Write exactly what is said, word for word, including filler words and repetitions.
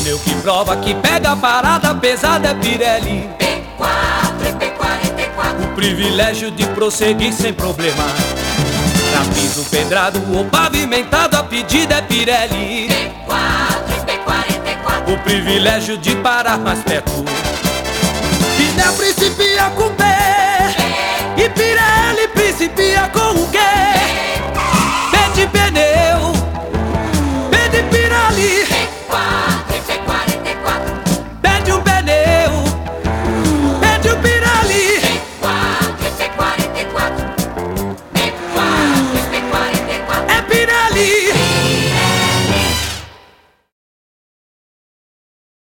Pneu que prova que pega a parada pesada é Pirelli. P quatro e P quarenta e quatro. O privilégio de prosseguir sem problema. Pra piso pedrado ou pavimentado a pedida é Pirelli. P quatro e P quarenta e quatro. O privilégio de parar mais perto. Pneu principia com P, e Pirelli principia com